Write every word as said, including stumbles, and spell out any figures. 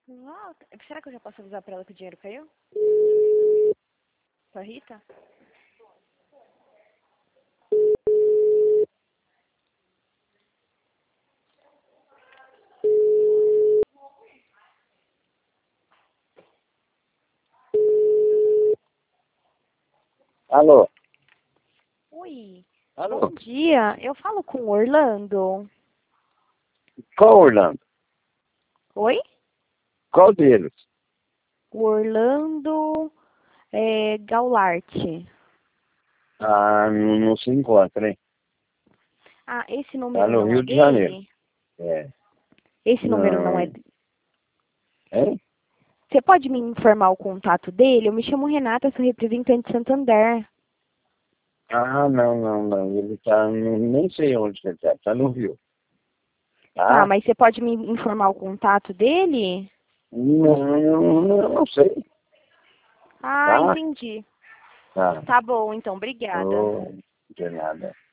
Ah, será que eu já posso avisar pra ela que o dinheiro caiu? Pra Rita? Alô? Oi, Alô? bom dia. Eu falo com o Orlando. Qual Orlando? Oi? Qual deles? O Orlando é, Gaulart. Ah, não, não se encontra, hein? Ah, esse Tá número no não é Rio de Janeiro. dele? É. Esse número não é Não. dele. Hein? Você pode me informar o contato dele? Eu me chamo Renata, sou representante de Santander. Ah, não, não, não. Ele tá. Nem sei onde que ele tá. Tá no Rio. Tá, Tá? mas você pode me informar o contato dele? Não, não, não, não sei. Ah, Tá? entendi. Tá. Tá bom, então, obrigada. Oh, de nada.